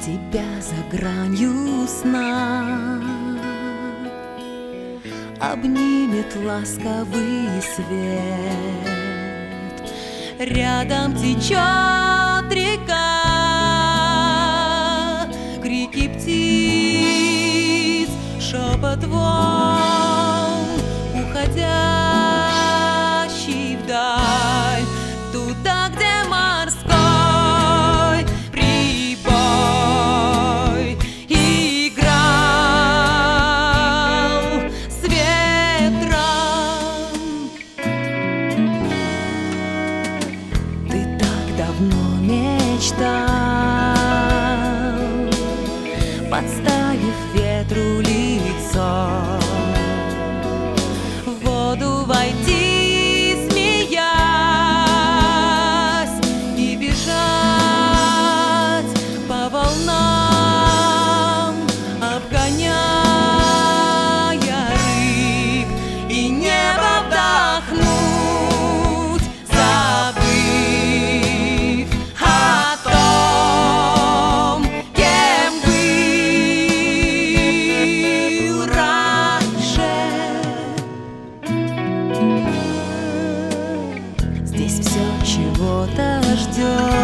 тебя за гранью сна обнимет ласковый свет. Рядом течет река, крики птиц, шепот волн, уходящий вдаль, туда, где морской прибой играл с ветром. Ты так давно мечтал, подставив ветру лицо, в воду войти, смеясь, и бежать по волнам, обгоняя рыб, и небо вдохнуть, забыв о том, кем был раньше. Здесь все чего-то ждет.